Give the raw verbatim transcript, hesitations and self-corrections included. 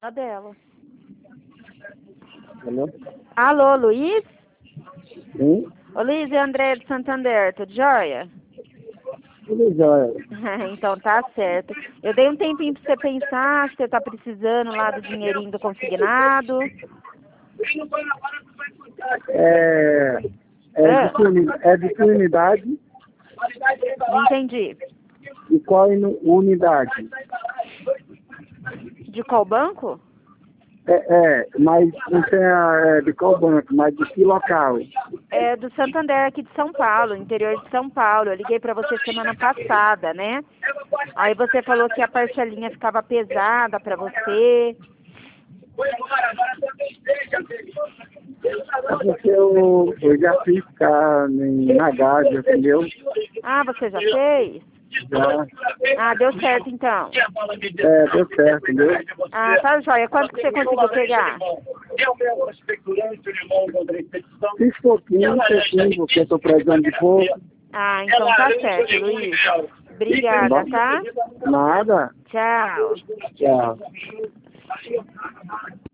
A dela. Alô? Alô, Luiz? Sim? Ô, Luiz, é André de Santander, tudo jóia? Tudo jóia. Então tá certo. Eu dei um tempinho pra você pensar, se você tá precisando lá do dinheirinho do consignado. É, é, Ah, de, que uni- é de que unidade não entendi. e qual uni- unidade? De qual banco? É, é, mas não sei é, de qual banco, mas de que local? É do Santander aqui de São Paulo, interior de São Paulo. Eu liguei pra você semana passada, né? Aí você falou que a parcelinha ficava pesada pra você. É porque eu, eu já fiz cá em, na Gávea, entendeu? Ah, você já fez? Já. Ah, deu certo então. É, deu certo, entendeu? Ah, tá jóia. Quanto que você conseguiu pegar? Fiz pouquinho, pouquinho, porque eu tô precisando de pouco. Ah, então tá certo, Luiz. Obrigada, tá? Nada. Tchau. Tchau.